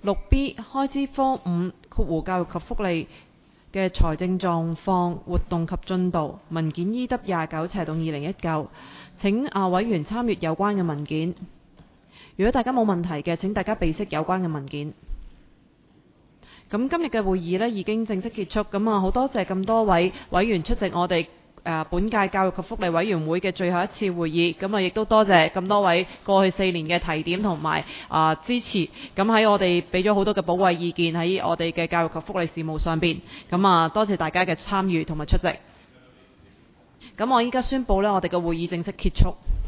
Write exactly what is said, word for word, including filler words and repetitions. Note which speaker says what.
Speaker 1: 六 B 開支科五括弧教育及福利嘅財政狀況、活動及進度文件 E W 廿九斜洞二零一九，請啊委員參閱有關嘅文件。如果大家冇問題嘅，請大家備悉有關嘅文件。咁今日嘅會議呢已經正式結束，咁啊好多謝咁多位委員出席我哋誒本屆教育及福利委員會嘅最後一次會議，咁啊亦都多謝咁多位過去四年嘅提點同埋啊支持，咁喺我哋俾咗好多嘅寶貴意見喺我哋嘅教育及福利事務上邊，咁啊多謝大家嘅參與同埋出席。咁我依家宣布呢，我哋嘅會議正式結束。